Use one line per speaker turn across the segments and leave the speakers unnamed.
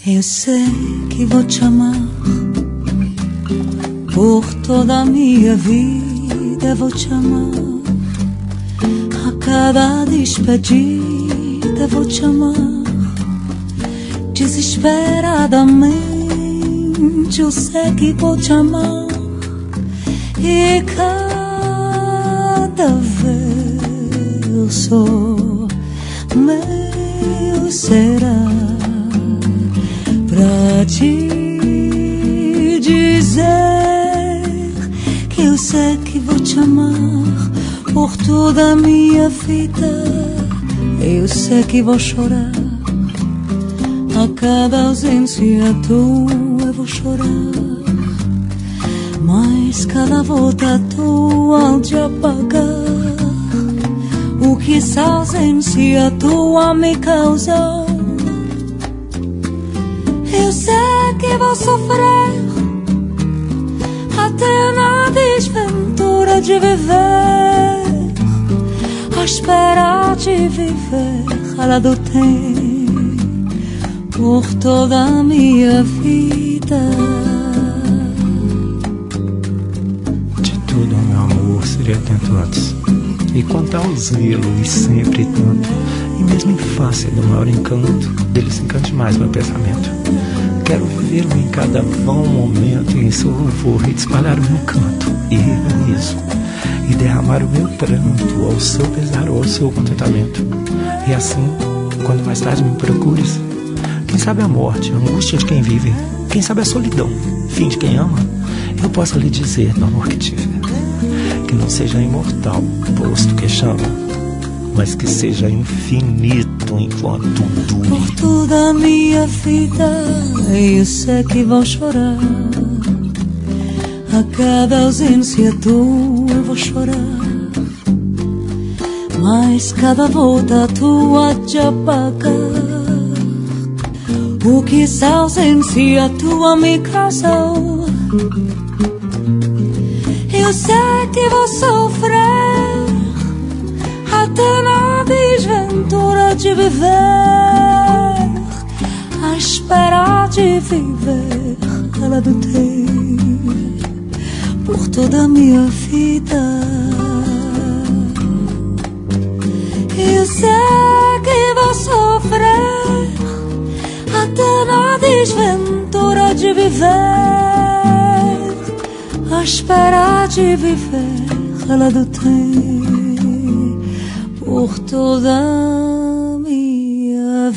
Eu sei que vou te amar por toda a minha vida, vou te amar. A cada despedida vou te amar. Desesperadamente eu sei que vou te amar. E cada verso meu será pra te dizer que eu sei que vou te amar por toda a minha vida. Eu sei que vou chorar a cada ausência tua, eu vou chorar. Mas cada volta tua há de apagar o que essa ausência tua me causou. Eu sei que vou sofrer até na desventura de viver, a esperar de viver ao lado teu por toda a minha vida.
De tudo, meu amor, seria atento antes. E quanto ao zelo, e sempre tanto, e mesmo em face do maior encanto, dele se encante mais meu pensamento. Quero vivê-lo em cada vão momento, e em seu louvor e espalhar o meu canto, e isso, e derramar o meu pranto, ao seu pesar ou ao seu contentamento. E assim, quando mais tarde me procures, quem sabe a morte, a angústia de quem vive, quem sabe a solidão, fim de quem ama, eu possa lhe dizer no amor que tive, que não seja imortal, posto que chama, mas que seja infinito enquanto dure.
Por toda a minha vida eu sei que vou chorar, a cada ausência tua eu vou chorar. Mas cada volta tua de apagar o que essa ausência tua me causou. Eu sei que vou sofrer até na desventura de viver, a esperar de viver ao lado teu por toda a minha vida. Eu sei que vou sofrer até na desventura de viver, a esperar de viver ao lado teu por toda a minha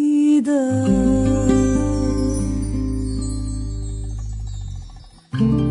vida.